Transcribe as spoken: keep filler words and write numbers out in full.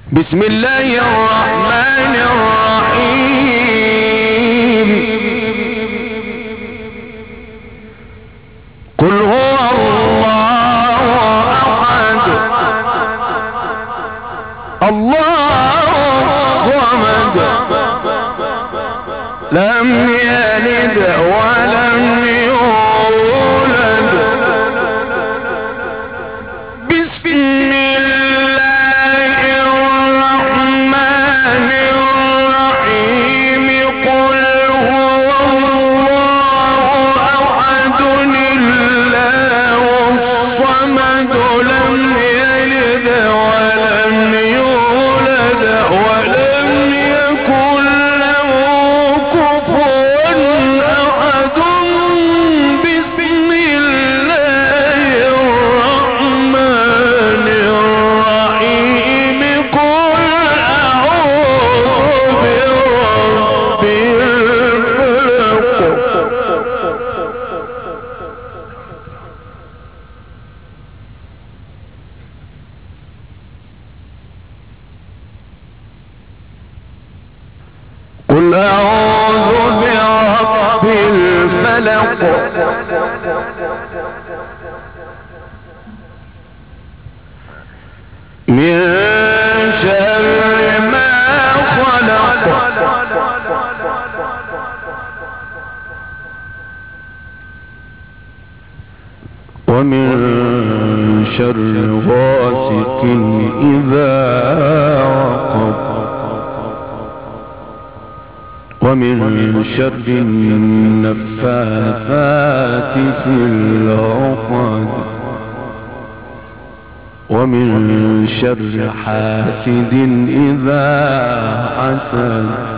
بسم الله الرحمن الرحيم. قل هو الله أحد الله الصمد لم يلد ولم يولد. بسم الله الرحمن الرحيم. قل هو الله أحد الله الصمد لم يلد ولم يولد ولم يكن له كفوا أحد. بسم الله الرحمن الرحيم. قل أعوذ برب الفلق. قل أعوذ برب الفلق من شر ما خلق ومن شر غاسق إذا وقب ومن شر النفاثات في العقد ومن شر حاسد إذا حسد